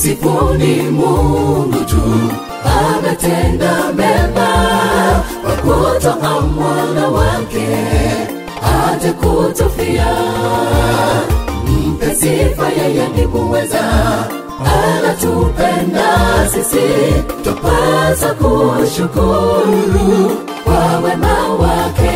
Msifuni Mungu tu, ametenda mema kwa kutoa mwana wake aje kutufia. Mpe sifa, yeye ni muweza, anatupenda sisi, tupasa kushukuru kwa wema wake.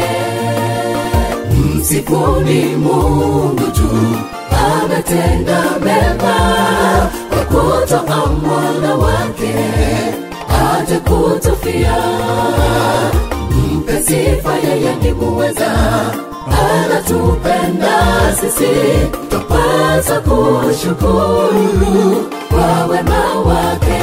Msifuni Mungu tu, ametenda mema kwa kutoa mwana wake aje kutufia. Mpe sifa, yeye ni muweza, anatupenda sisi, tupasa kushukuru kwa wema wake.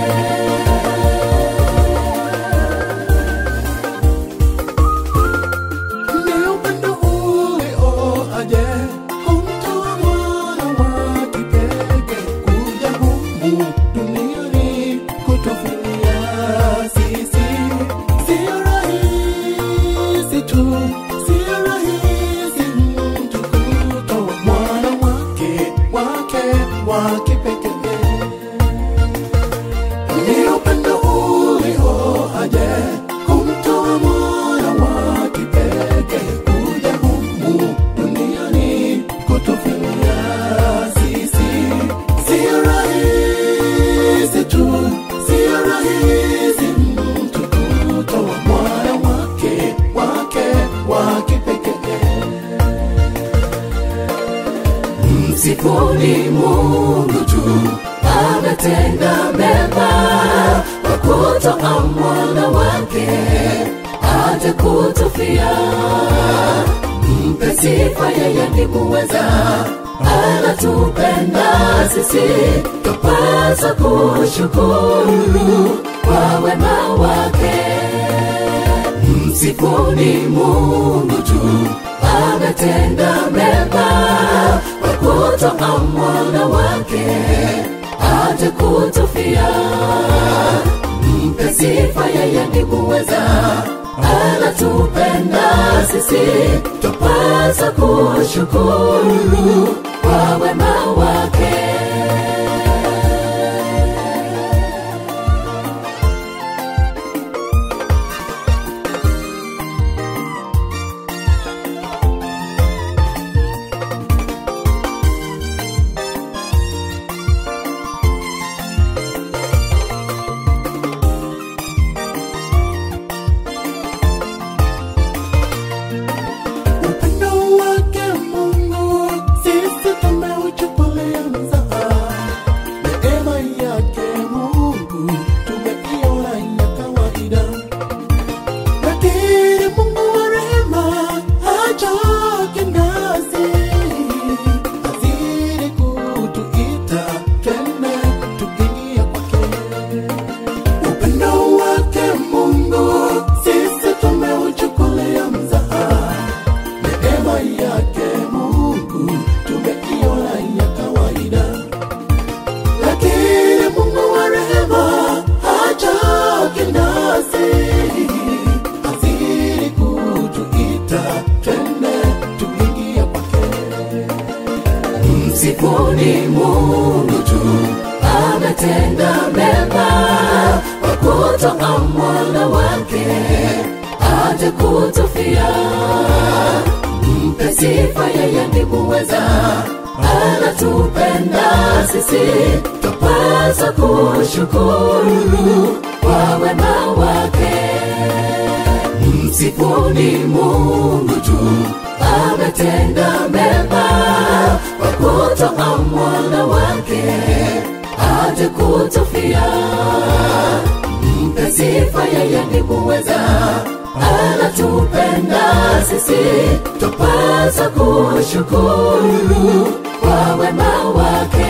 Msifuni Mungu tu, ametenda mema kwa kutoa mwana wake aje kutufia. Mpe sifa, yeye ni muweza, anatupenda sisi, tupasa kushukuru kwa wema wake. Msifuni Mungu tu, ametenda mema kwa kutoa mwana wake aje kutufia. Mpe sifa, yeye ni muweza, anatupenda sisi, tupasa kushukuru kwa wema wake. Msifuni Mungu tu, ametenda mema kwa kutoa mwana wake aje kutufia. Mpe sifa, yeye ni muweza, anatupenda sisi, tupasa kushukuru kwa wema wake. Msifuni Mungu tu, ametenda mema kwa kutoa mwana wake aje kutufia. Mpe sifa, yeye ni muweza, anatupenda sisi, tupasa kushukuru kwa wema wake.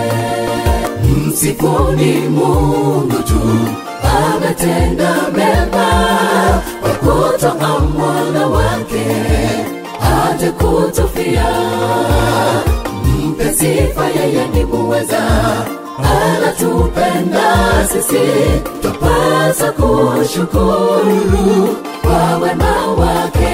Msifuni Mungu tu, ametenda mema kwa kutoa mwana wake aje kutufia. Mpe sifa, yeye ni muweza, anatupenda sisi, tupasa kushukuru kwa wema wake.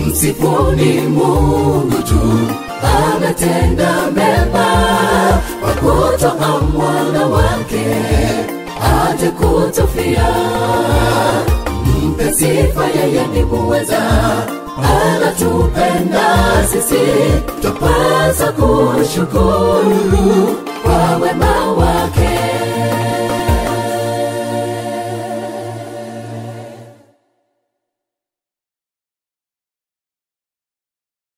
Msifuni Mungu tu, ametenda mema kwa kutoa mwana wake aje kutufia. Mpe sifa, yeye ni muweza, anatupenda sisi, tupasa kushukuru kwa wema wake.